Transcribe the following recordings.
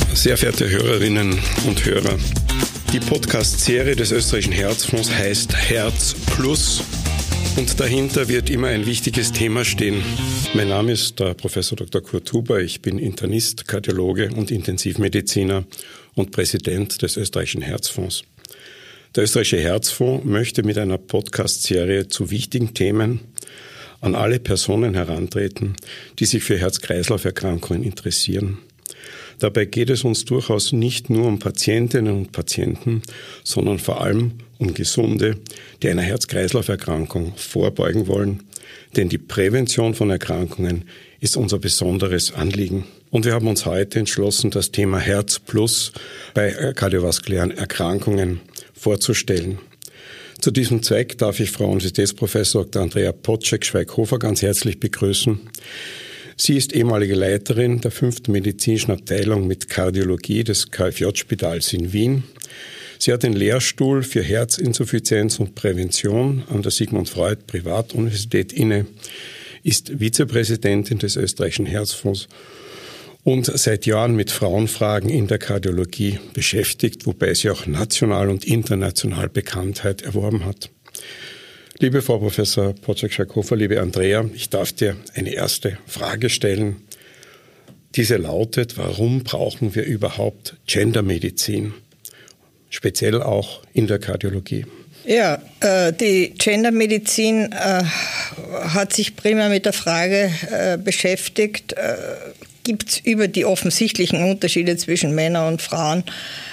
Sehr verehrte Hörerinnen und Hörer, die Podcast-Serie des Österreichischen Herzfonds heißt Herz Plus und dahinter wird immer ein wichtiges Thema stehen. Mein Name ist der Professor Dr. Kurt Huber, ich bin Internist, Kardiologe und Intensivmediziner und Präsident des Österreichischen Herzfonds. Der Österreichische Herzfonds möchte mit einer Podcast-Serie zu wichtigen Themen an alle Personen herantreten, die sich für Herz-Kreislauf-Erkrankungen interessieren. Dabei geht es uns durchaus nicht nur um Patientinnen und Patienten, sondern vor allem um Gesunde, die einer Herz-Kreislauf-Erkrankung vorbeugen wollen. Denn die Prävention von Erkrankungen ist unser besonderes Anliegen. Und wir haben uns heute entschlossen, das Thema Herz Plus bei kardiovaskulären Erkrankungen vorzustellen. Zu diesem Zweck darf ich Frau Universitätsprofessor Dr. Andrea Poczek-Schweighofer ganz herzlich begrüßen. Sie ist ehemalige Leiterin der 5. medizinischen Abteilung mit Kardiologie des KFJ-Spitals in Wien. Sie hat den Lehrstuhl für Herzinsuffizienz und Prävention an der Sigmund Freud Privatuniversität inne, ist Vizepräsidentin des Österreichischen Herzfonds und seit Jahren mit Frauenfragen in der Kardiologie beschäftigt, wobei sie auch national und international Bekanntheit erworben hat. Liebe Frau Professor Poczek-Schweighofer, liebe Andrea, ich darf dir eine erste Frage stellen. Diese lautet, warum brauchen wir überhaupt Gendermedizin, speziell auch in der Kardiologie? Ja, die Gendermedizin hat sich primär mit der Frage beschäftigt, gibt es über die offensichtlichen Unterschiede zwischen Männern und Frauen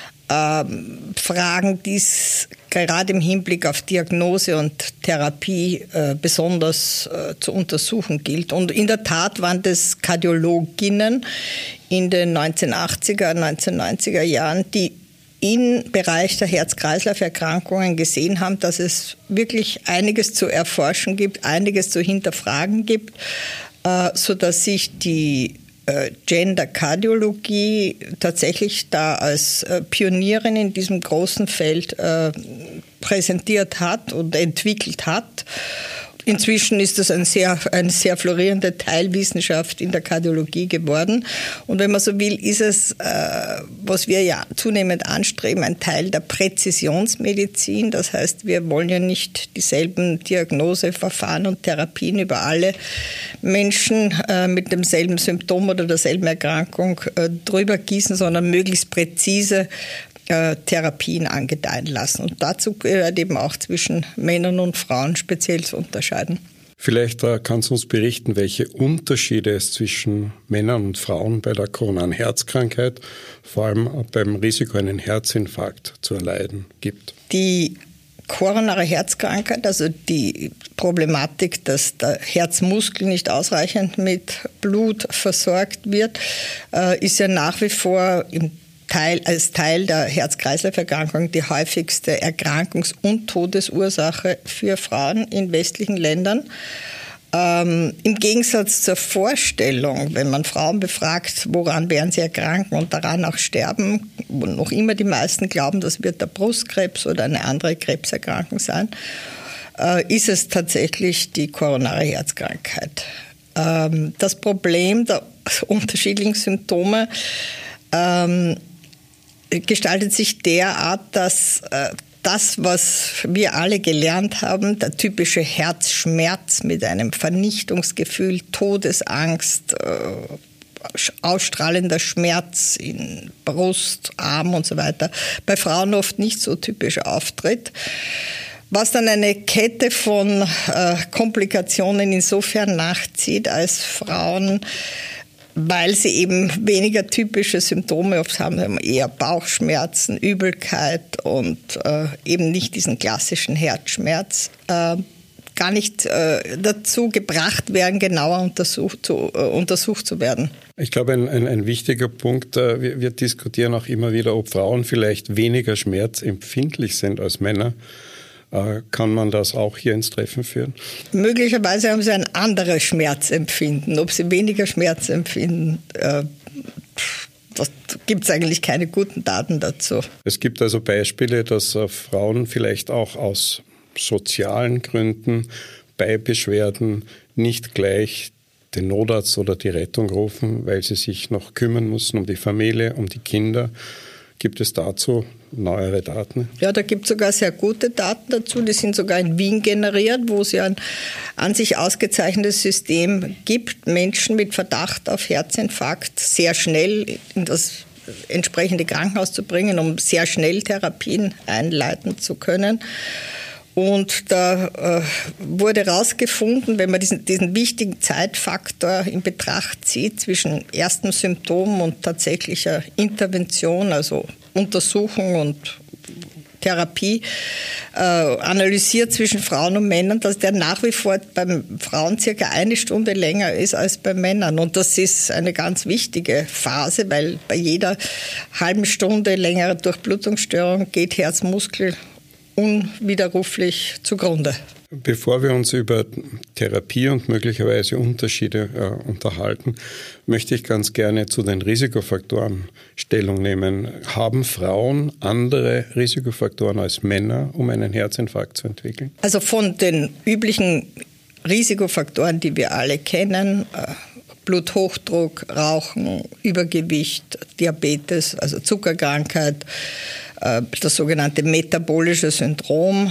Fragen, die es gerade im Hinblick auf Diagnose und Therapie besonders zu untersuchen gilt. Und in der Tat waren das Kardiologinnen in den 1980er, 1990er Jahren, die im Bereich der Herz-Kreislauf-Erkrankungen gesehen haben, dass es wirklich einiges zu erforschen gibt, einiges zu hinterfragen gibt, sodass sich die Gender-Kardiologie tatsächlich da als Pionierin in diesem großen Feld präsentiert hat und entwickelt hat. Inzwischen ist es eine sehr florierende Teilwissenschaft in der Kardiologie geworden. Und wenn man so will, ist es, was wir ja zunehmend anstreben, ein Teil der Präzisionsmedizin. Das heißt, wir wollen ja nicht dieselben Diagnoseverfahren und Therapien über alle Menschen mit demselben Symptom oder derselben Erkrankung drüber gießen, sondern möglichst präzise Therapien angedeihen lassen. Und dazu gehört eben auch zwischen Männern und Frauen speziell zu unterscheiden. Vielleicht kannst du uns berichten, welche Unterschiede es zwischen Männern und Frauen bei der koronaren Herzkrankheit, vor allem beim Risiko, einen Herzinfarkt zu erleiden, gibt. Die koronare Herzkrankheit, also die Problematik, dass der Herzmuskel nicht ausreichend mit Blut versorgt wird, ist ja nach wie vor als Teil der Herz-Kreislauf-Erkrankung die häufigste Erkrankungs- und Todesursache für Frauen in westlichen Ländern. Im Gegensatz zur Vorstellung, wenn man Frauen befragt, woran werden sie erkranken und daran auch sterben, wo noch immer die meisten glauben, das wird der Brustkrebs oder eine andere Krebserkrankung sein, ist es tatsächlich die koronare Herzkrankheit. Das Problem der unterschiedlichen Symptome gestaltet sich derart, dass das, was wir alle gelernt haben, der typische Herzschmerz mit einem Vernichtungsgefühl, Todesangst, ausstrahlender Schmerz in Brust, Arm und so weiter, bei Frauen oft nicht so typisch auftritt. Was dann eine Kette von Komplikationen insofern nachzieht, als Frauen, weil sie eben weniger typische Symptome oft haben, eher Bauchschmerzen, Übelkeit und eben nicht diesen klassischen Herzschmerz, gar nicht dazu gebracht werden, genauer untersucht zu werden. Ich glaube, ein wichtiger Punkt, wir diskutieren auch immer wieder, ob Frauen vielleicht weniger schmerzempfindlich sind als Männer. Kann man das auch hier ins Treffen führen? Möglicherweise haben sie ein anderes Schmerzempfinden. Ob sie weniger Schmerz empfinden, das gibt es eigentlich keine guten Daten dazu. Es gibt also Beispiele, dass Frauen vielleicht auch aus sozialen Gründen bei Beschwerden nicht gleich den Notarzt oder die Rettung rufen, weil sie sich noch kümmern müssen um die Familie, um die Kinder. Gibt es dazu neuere Daten? Ja, da gibt es sogar sehr gute Daten dazu. Die sind sogar in Wien generiert, wo es ja ein an sich ausgezeichnetes System gibt, Menschen mit Verdacht auf Herzinfarkt sehr schnell in das entsprechende Krankenhaus zu bringen, um sehr schnell Therapien einleiten zu können. Und da wurde herausgefunden, wenn man diesen wichtigen Zeitfaktor in Betracht zieht zwischen ersten Symptomen und tatsächlicher Intervention, also Untersuchung und Therapie, analysiert zwischen Frauen und Männern, dass der nach wie vor beim Frauen circa 1 Stunde länger ist als bei Männern. Und das ist eine ganz wichtige Phase, weil bei jeder halben Stunde längerer Durchblutungsstörung geht Herzmuskel unwiderruflich zugrunde. Bevor wir uns über Therapie und möglicherweise Unterschiede unterhalten, möchte ich ganz gerne zu den Risikofaktoren Stellung nehmen. Haben Frauen andere Risikofaktoren als Männer, um einen Herzinfarkt zu entwickeln? Also von den üblichen Risikofaktoren, die wir alle kennen, Bluthochdruck, Rauchen, Übergewicht, Diabetes, also Zuckerkrankheit, das sogenannte metabolische Syndrom,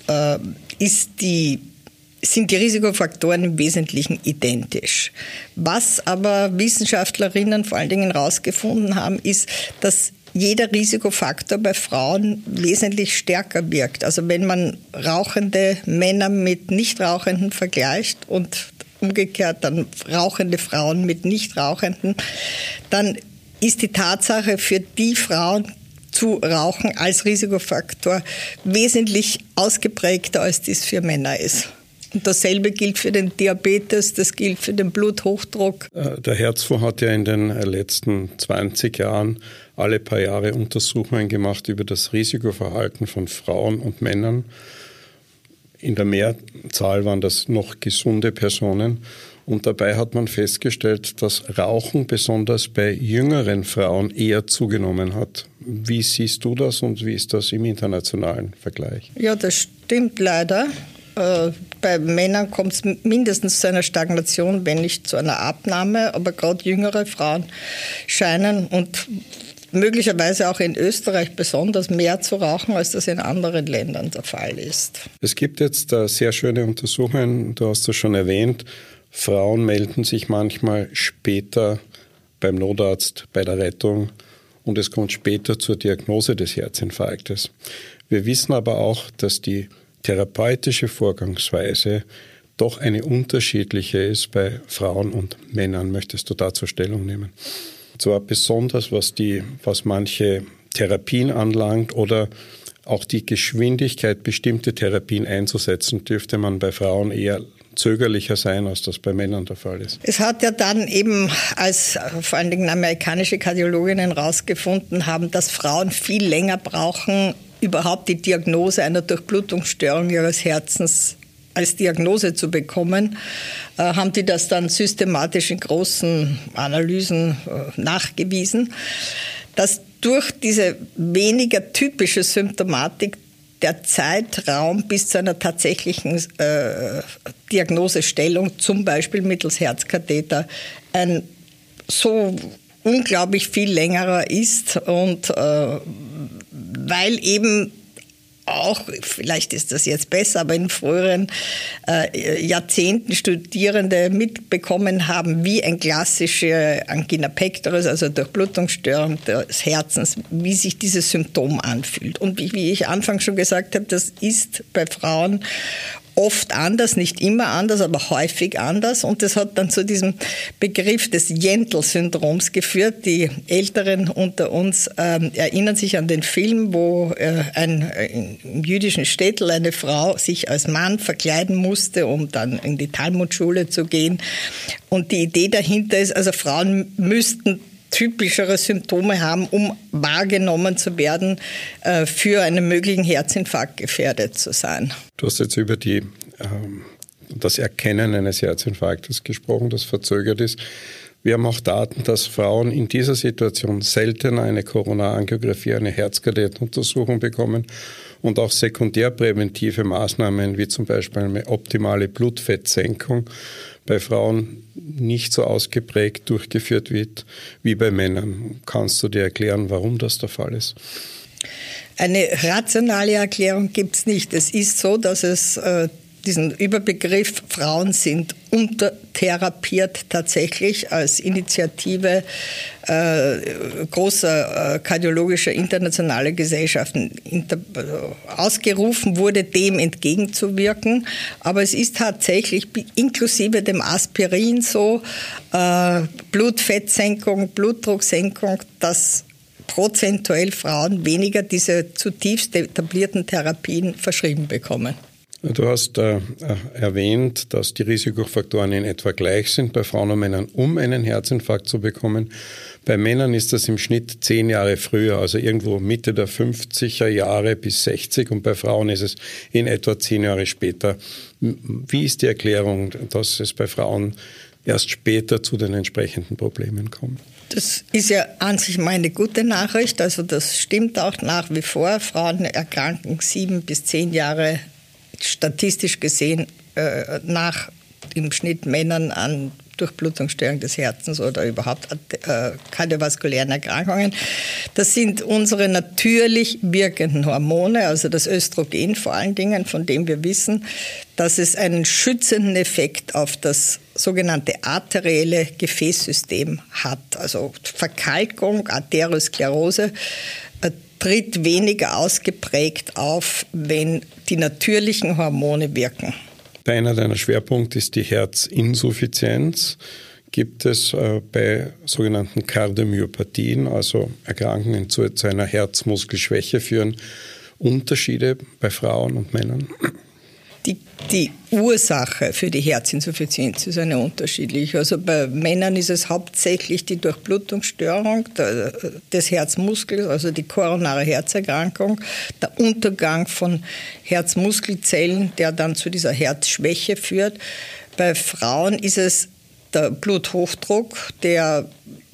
sind die Risikofaktoren im Wesentlichen identisch. Was aber Wissenschaftlerinnen vor allen Dingen herausgefunden haben, ist, dass jeder Risikofaktor bei Frauen wesentlich stärker wirkt. Also wenn man rauchende Männer mit Nichtrauchenden vergleicht und umgekehrt dann rauchende Frauen mit Nichtrauchenden, dann ist die Tatsache für die Frauen zu rauchen als Risikofaktor wesentlich ausgeprägter, als dies für Männer ist. Und dasselbe gilt für den Diabetes, das gilt für den Bluthochdruck. Der Herzfonds hat ja in den letzten 20 Jahren alle paar Jahre Untersuchungen gemacht über das Risikoverhalten von Frauen und Männern. In der Mehrzahl waren das noch gesunde Personen. Und dabei hat man festgestellt, dass Rauchen besonders bei jüngeren Frauen eher zugenommen hat. Wie siehst du das und wie ist das im internationalen Vergleich? Ja, das stimmt leider. Bei Männern kommt es mindestens zu einer Stagnation, wenn nicht zu einer Abnahme. Aber gerade jüngere Frauen scheinen und möglicherweise auch in Österreich besonders mehr zu rauchen, als das in anderen Ländern der Fall ist. Es gibt jetzt sehr schöne Untersuchungen, du hast das schon erwähnt. Frauen melden sich manchmal später beim Notarzt, bei der Rettung und es kommt später zur Diagnose des Herzinfarktes. Wir wissen aber auch, dass die therapeutische Vorgangsweise doch eine unterschiedliche ist bei Frauen und Männern. Möchtest du dazu Stellung nehmen? Zwar besonders, was manche Therapien anlangt oder auch die Geschwindigkeit, bestimmte Therapien einzusetzen, dürfte man bei Frauen eher zögerlicher sein, als das bei Männern der Fall ist. Es hat ja dann eben, als vor allen Dingen amerikanische Kardiologinnen herausgefunden haben, dass Frauen viel länger brauchen, überhaupt die Diagnose einer Durchblutungsstörung ihres Herzens als Diagnose zu bekommen, haben die das dann systematisch in großen Analysen nachgewiesen, dass durch diese weniger typische Symptomatik der Zeitraum bis zu einer tatsächlichen Diagnosestellung, zum Beispiel mittels Herzkatheter, ein so unglaublich viel längerer ist und weil eben auch, vielleicht ist das jetzt besser, aber in früheren Jahrzehnten Studierende mitbekommen haben, wie ein klassische Angina pectoris, also Durchblutungsstörung des Herzens, wie sich dieses Symptom anfühlt. Und wie ich anfangs schon gesagt habe, das ist bei Frauen oft anders, nicht immer anders, aber häufig anders. Und das hat dann zu diesem Begriff des Jentl-Syndroms geführt. Die Älteren unter uns erinnern sich an den Film, wo im jüdischen Städtel eine Frau sich als Mann verkleiden musste, um dann in die Talmudschule zu gehen. Und die Idee dahinter ist, also Frauen müssten typischere Symptome haben, um wahrgenommen zu werden, für einen möglichen Herzinfarkt gefährdet zu sein. Du hast jetzt über das Erkennen eines Herzinfarktes gesprochen, das verzögert ist. Wir haben auch Daten, dass Frauen in dieser Situation seltener eine Koronarangiographie, eine Herzkatheteruntersuchung bekommen und auch sekundärpräventive Maßnahmen wie zum Beispiel eine optimale Blutfettsenkung bei Frauen nicht so ausgeprägt durchgeführt wird wie bei Männern. Kannst du dir erklären, warum das der Fall ist? Eine rationale Erklärung gibt es nicht. Es ist so, dass es diesen Überbegriff Frauen sind untertherapiert tatsächlich als Initiative großer kardiologischer internationaler Gesellschaften ausgerufen wurde, dem entgegenzuwirken. Aber es ist tatsächlich inklusive dem Aspirin so, Blutfettsenkung, Blutdrucksenkung, dass prozentuell Frauen weniger diese zutiefst etablierten Therapien verschrieben bekommen. Du hast erwähnt, dass die Risikofaktoren in etwa gleich sind bei Frauen und Männern, um einen Herzinfarkt zu bekommen. Bei Männern ist das im Schnitt 10 Jahre früher, also irgendwo Mitte der 50er Jahre bis 60, und bei Frauen ist es in etwa 10 Jahre später. Wie ist die Erklärung, dass es bei Frauen erst später zu den entsprechenden Problemen kommt? Das ist ja an sich mal eine gute Nachricht, also das stimmt auch nach wie vor. Frauen erkranken 7 bis 10 Jahre statistisch gesehen nach im Schnitt Männern an Durchblutungsstörung des Herzens oder überhaupt kardiovaskulären Erkrankungen. Das sind unsere natürlich wirkenden Hormone, also das Östrogen vor allen Dingen, von dem wir wissen, dass es einen schützenden Effekt auf das sogenannte arterielle Gefäßsystem hat. Also Verkalkung, Arteriosklerose tritt weniger ausgeprägt auf, wenn die natürlichen Hormone wirken. Einer deiner Schwerpunkte ist die Herzinsuffizienz. Gibt es bei sogenannten Kardiomyopathien, also Erkrankungen zu einer Herzmuskelschwäche führen, Unterschiede bei Frauen und Männern? Die Ursache für die Herzinsuffizienz ist eine unterschiedliche. Also bei Männern ist es hauptsächlich die Durchblutungsstörung des Herzmuskels, also die koronare Herzerkrankung, der Untergang von Herzmuskelzellen, der dann zu dieser Herzschwäche führt. Bei Frauen ist es der Bluthochdruck, der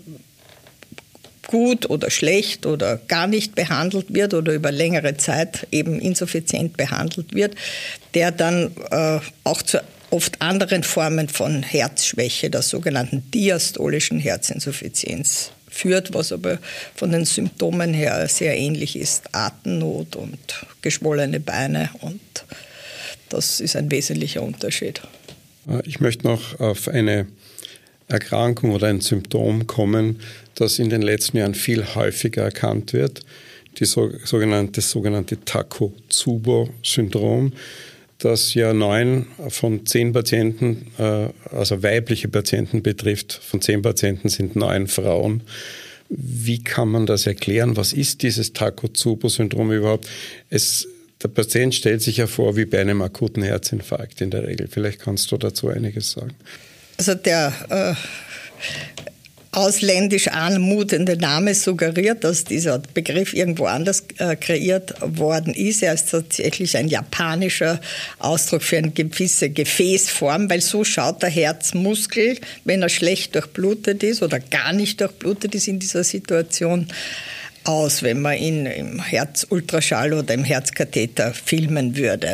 gut oder schlecht oder gar nicht behandelt wird oder über längere Zeit eben insuffizient behandelt wird, der dann auch zu oft anderen Formen von Herzschwäche, der sogenannten diastolischen Herzinsuffizienz führt, was aber von den Symptomen her sehr ähnlich ist. Atemnot und geschwollene Beine, und das ist ein wesentlicher Unterschied. Ich möchte noch auf eine Erkrankung oder ein Symptom kommen, das in den letzten Jahren viel häufiger erkannt wird, das sogenannte Takotsubo-Syndrom, das ja 9 von 10 Patienten, also weibliche Patienten betrifft. Von 10 Patienten sind 9 Frauen. Wie kann man das erklären? Was ist dieses Takotsubo-Syndrom überhaupt? Der Patient stellt sich ja vor wie bei einem akuten Herzinfarkt in der Regel. Vielleicht kannst du dazu einiges sagen. Also der ausländisch anmutende Name suggeriert, dass dieser Begriff irgendwo anders kreiert worden ist. Er ist tatsächlich ein japanischer Ausdruck für eine gewisse Gefäßform, weil so schaut der Herzmuskel, wenn er schlecht durchblutet ist oder gar nicht durchblutet ist in dieser Situation, aus, wenn man ihn im Herzultraschall oder im Herzkatheter filmen würde.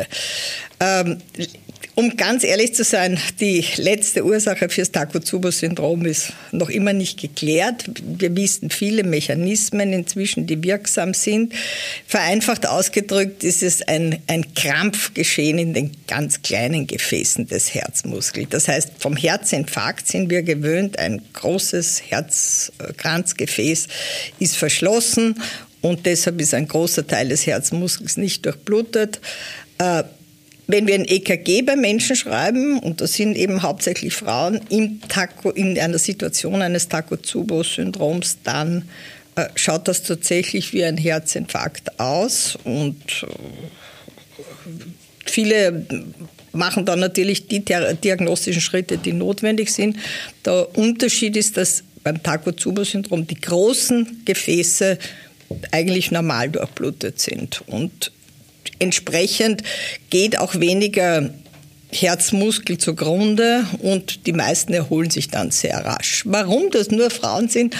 Um ganz ehrlich zu sein, die letzte Ursache für das Takotsubo-Syndrom ist noch immer nicht geklärt. Wir wissen viele Mechanismen inzwischen, die wirksam sind. Vereinfacht ausgedrückt ist es ein Krampfgeschehen in den ganz kleinen Gefäßen des Herzmuskels. Das heißt, vom Herzinfarkt sind wir gewöhnt, ein großes Herzkranzgefäß ist verschlossen und deshalb ist ein großer Teil des Herzmuskels nicht durchblutet. Wenn wir ein EKG bei Menschen schreiben, und das sind eben hauptsächlich Frauen, in einer Situation eines Takotsubo-Syndroms, dann schaut das tatsächlich wie ein Herzinfarkt aus. Und viele machen dann natürlich die diagnostischen Schritte, die notwendig sind. Der Unterschied ist, dass beim Takotsubo-Syndrom die großen Gefäße eigentlich normal durchblutet sind. Und entsprechend geht auch weniger Herzmuskel zugrunde und die meisten erholen sich dann sehr rasch. Warum das nur Frauen sind?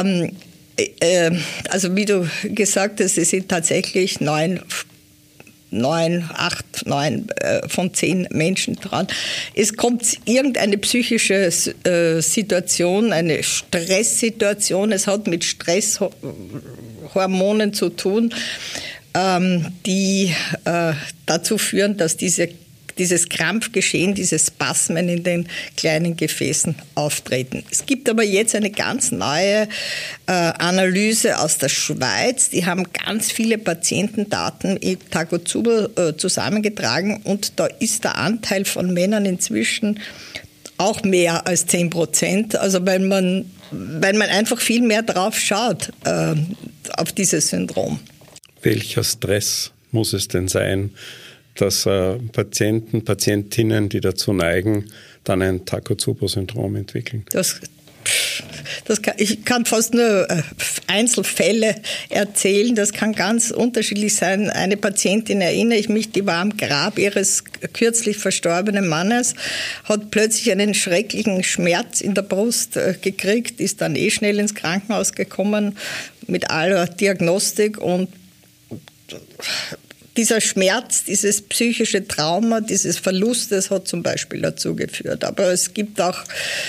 Also wie du gesagt hast, es sind tatsächlich 9 8, 9 von 10 Menschen dran. Es kommt irgendeine psychische Situation, eine Stresssituation. Es hat mit Stresshormonen zu tun, die dazu führen, dass dieses Krampfgeschehen, diese Spasmen in den kleinen Gefäßen auftreten. Es gibt aber jetzt eine ganz neue Analyse aus der Schweiz. Die haben ganz viele Patientendaten in Takotsubo zusammengetragen und da ist der Anteil von Männern inzwischen auch mehr als 10%. Also weil man einfach viel mehr drauf schaut, auf dieses Syndrom. Welcher Stress muss es denn sein, dass Patienten, Patientinnen, die dazu neigen, dann ein Takotsubo-Syndrom entwickeln? Ich kann fast nur Einzelfälle erzählen. Das kann ganz unterschiedlich sein. Eine Patientin, erinnere ich mich, die war am Grab ihres kürzlich verstorbenen Mannes, hat plötzlich einen schrecklichen Schmerz in der Brust gekriegt, ist dann schnell ins Krankenhaus gekommen mit aller Diagnostik und dieser Schmerz, dieses psychische Trauma, dieses Verlustes hat zum Beispiel dazu geführt. Aber es gibt auch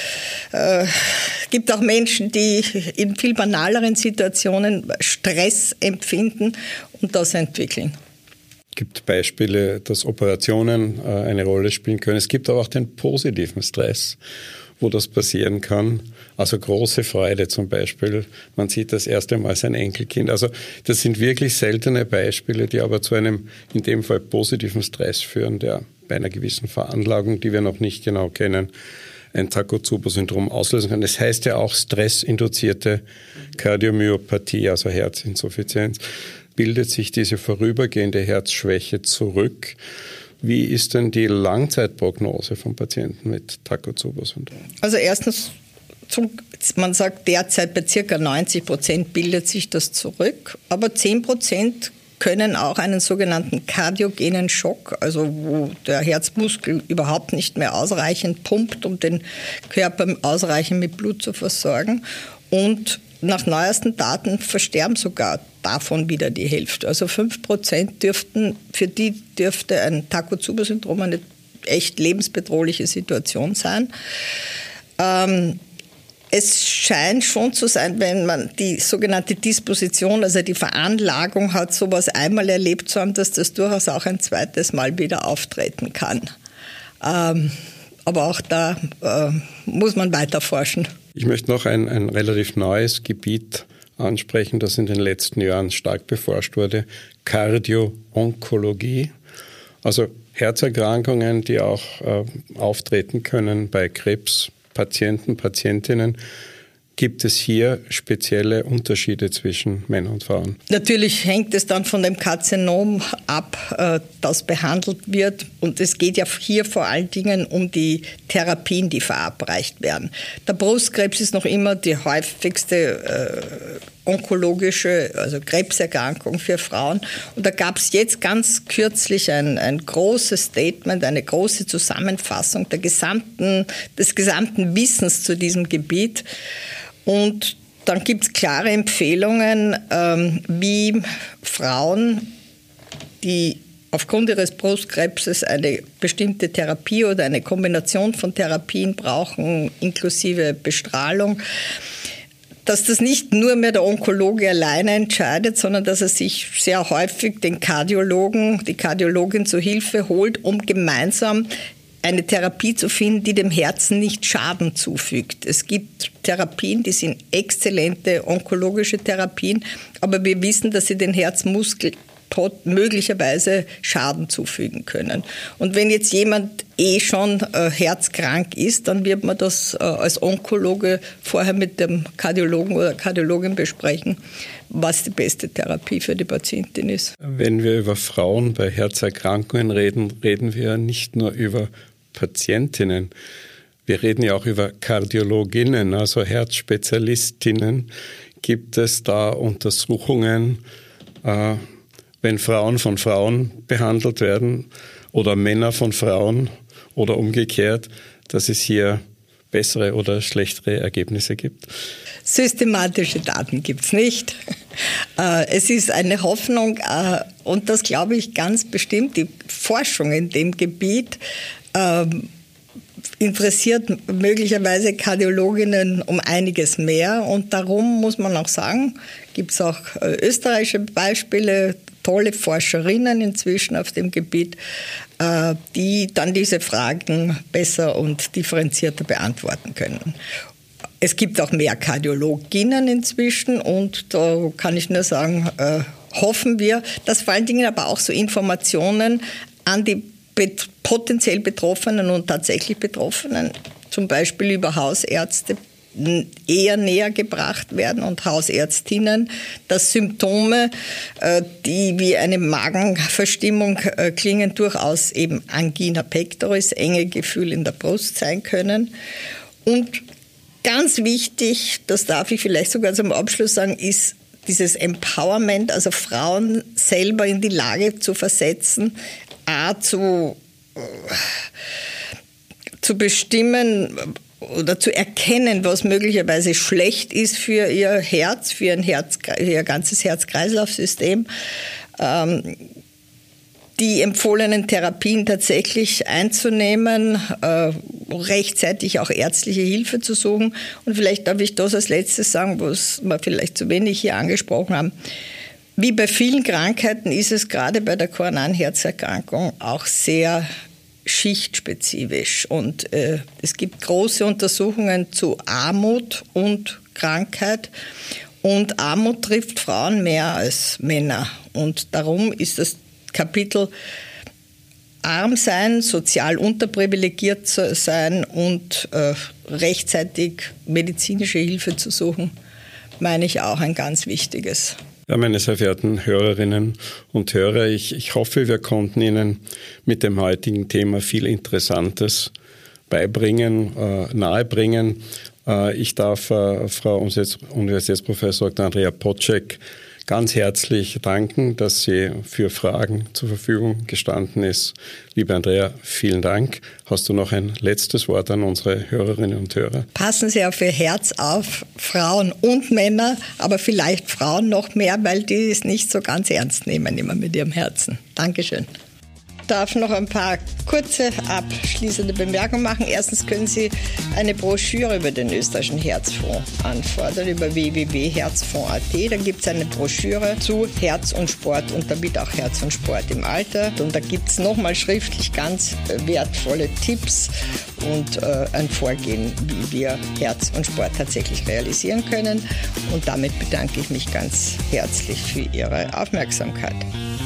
Menschen, die in viel banaleren Situationen Stress empfinden und das entwickeln. Es gibt Beispiele, dass Operationen eine Rolle spielen können. Es gibt aber auch den positiven Stress, wo das passieren kann. Also große Freude zum Beispiel. Man sieht das erste Mal sein Enkelkind. Also das sind wirklich seltene Beispiele, die aber zu einem in dem Fall positiven Stress führen, der bei einer gewissen Veranlagung, die wir noch nicht genau kennen, ein Takotsubo-Syndrom auslösen kann. Das heißt ja auch stressinduzierte Kardiomyopathie, also Herzinsuffizienz. Bildet sich diese vorübergehende Herzschwäche zurück. Wie ist denn die Langzeitprognose von Patienten mit Takotsubo-Syndrom? Also erstens, man sagt derzeit bei ca. 90% bildet sich das zurück, aber 10% können auch einen sogenannten kardiogenen Schock, also wo der Herzmuskel überhaupt nicht mehr ausreichend pumpt, um den Körper ausreichend mit Blut zu versorgen. Und nach neuesten Daten versterben sogar davon wieder die Hälfte. Also 5% für die dürfte ein Takotsubo-Syndrom eine echt lebensbedrohliche Situation sein. Es scheint schon zu sein, wenn man die sogenannte Disposition, also die Veranlagung hat, sowas einmal erlebt zu haben, dass das durchaus auch ein zweites Mal wieder auftreten kann. Aber auch da muss man weiter forschen. Ich möchte noch ein relativ neues Gebiet ansprechen, das in den letzten Jahren stark beforscht wurde, Kardio-Onkologie. Also Herzerkrankungen, die auch auftreten können bei Krebspatienten, Patientinnen. Gibt es hier spezielle Unterschiede zwischen Männern und Frauen? Natürlich hängt es dann von dem Karzinom ab, das behandelt wird. Und es geht ja hier vor allen Dingen um die Therapien, die verabreicht werden. Der Brustkrebs ist noch immer die häufigste onkologische, also Krebserkrankung für Frauen. Und da gab es jetzt ganz kürzlich ein großes Statement, eine große Zusammenfassung des gesamten Wissens zu diesem Gebiet. Und dann gibt es klare Empfehlungen, wie Frauen, die aufgrund ihres Brustkrebses eine bestimmte Therapie oder eine Kombination von Therapien brauchen, inklusive Bestrahlung, dass das nicht nur mehr der Onkologe alleine entscheidet, sondern dass er sich sehr häufig den Kardiologen, die Kardiologin zur Hilfe holt, um gemeinsam eine Therapie zu finden, die dem Herzen nicht Schaden zufügt. Es gibt Therapien, die sind exzellente onkologische Therapien, aber wir wissen, dass sie den Herzmuskel möglicherweise Schaden zufügen können. Und wenn jetzt jemand schon herzkrank ist, dann wird man das als Onkologe vorher mit dem Kardiologen oder Kardiologin besprechen, was die beste Therapie für die Patientin ist. Wenn wir über Frauen bei Herzerkrankungen reden, reden wir nicht nur über Patientinnen. Wir reden ja auch über Kardiologinnen, also Herzspezialistinnen. Gibt es da Untersuchungen, wenn Frauen von Frauen behandelt werden oder Männer von Frauen oder umgekehrt, dass es hier bessere oder schlechtere Ergebnisse gibt? Systematische Daten gibt es nicht. Es ist eine Hoffnung und das glaube ich ganz bestimmt. Die Forschung in dem Gebiet interessiert möglicherweise Kardiologinnen um einiges mehr und darum muss man auch sagen, gibt es auch österreichische Beispiele, tolle Forscherinnen inzwischen auf dem Gebiet, die dann diese Fragen besser und differenzierter beantworten können. Es gibt auch mehr Kardiologinnen inzwischen und da kann ich nur sagen, hoffen wir, dass vor allen Dingen aber auch so Informationen an die potenziell Betroffenen und tatsächlich Betroffenen, zum Beispiel über Hausärzte, eher näher gebracht werden und Hausärztinnen, dass Symptome, die wie eine Magenverstimmung klingen, durchaus eben Angina pectoris, enge Gefühl in der Brust sein können. Und ganz wichtig, das darf ich vielleicht sogar zum Abschluss sagen, ist dieses Empowerment, also Frauen selber in die Lage zu versetzen, zu bestimmen oder zu erkennen, was möglicherweise schlecht ist für ihr Herz, für ihr ganzes Herz-Kreislauf-System, die empfohlenen Therapien tatsächlich einzunehmen, rechtzeitig auch ärztliche Hilfe zu suchen. Und vielleicht darf ich das als Letztes sagen, was wir vielleicht zu wenig hier angesprochen haben. Wie bei vielen Krankheiten ist es gerade bei der koronaren Herzerkrankung auch sehr schichtspezifisch. Und es gibt große Untersuchungen zu Armut und Krankheit. Und Armut trifft Frauen mehr als Männer. Und darum ist das Kapitel arm sein, sozial unterprivilegiert sein und rechtzeitig medizinische Hilfe zu suchen, meine ich auch ein ganz wichtiges. Ja, meine sehr verehrten Hörerinnen und Hörer, ich hoffe, wir konnten Ihnen mit dem heutigen Thema viel Interessantes beibringen, nahebringen. Ich darf Frau Universitätsprofessor Dr. Andrea Poczek ganz herzlich danken, dass sie für Fragen zur Verfügung gestanden ist. Liebe Andrea, vielen Dank. Hast du noch ein letztes Wort an unsere Hörerinnen und Hörer? Passen Sie auf Ihr Herz auf, Frauen und Männer, aber vielleicht Frauen noch mehr, weil die es nicht so ganz ernst nehmen immer mit ihrem Herzen. Dankeschön. Ich darf noch ein paar kurze abschließende Bemerkungen machen. Erstens können Sie eine Broschüre über den österreichischen Herzfonds anfordern, über www.herzfonds.at. Da gibt es eine Broschüre zu Herz und Sport und damit auch Herz und Sport im Alter. Und da gibt es nochmal schriftlich ganz wertvolle Tipps und ein Vorgehen, wie wir Herz und Sport tatsächlich realisieren können. Und damit bedanke ich mich ganz herzlich für Ihre Aufmerksamkeit.